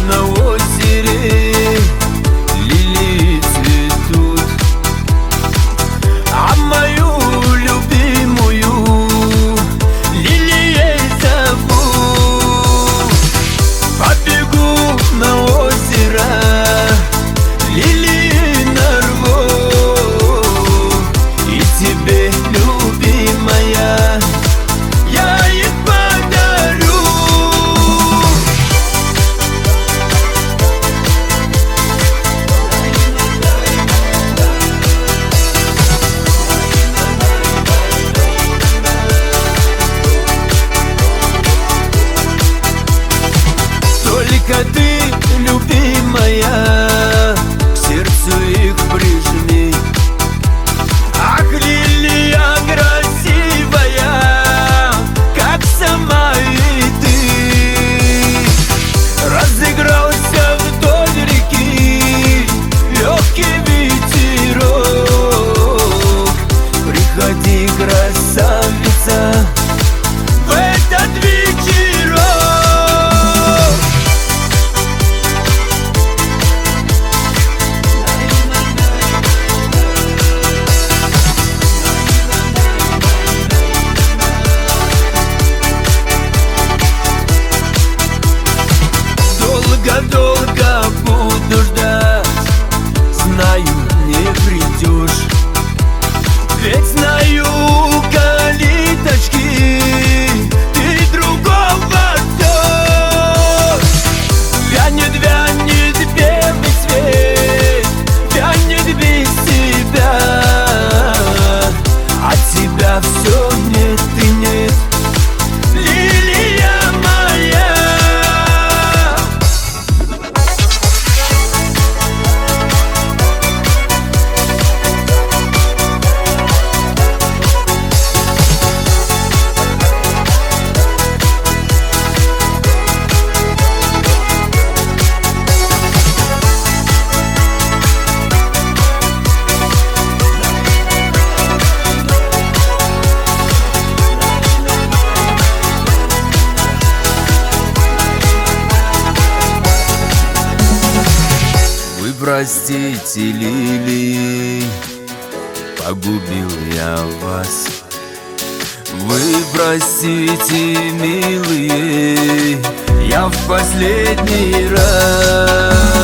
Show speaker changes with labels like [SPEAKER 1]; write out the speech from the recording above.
[SPEAKER 1] на озере лилии цветут, а мою любимую лилией зовут. Побегу на озеро, лилии нарву, и тебе, любимая, я их подарю. Только ты, любимая, к сердцу их прижми. Ах, лилия красивая, как сама и ты. Разыгрался вдоль реки легкий ветерок. Приходи, красавица, в этот вечерок. Долго буду ждать, знаю, не придешь. Ведь знаю, калиточки, ты другого ждешь. Вянет, вянет белый свет, вянет без тебя. От тебя все нет и нет, лилия моя. Простите, лилии, погубил я вас. Вы простите, милые, я в последний раз.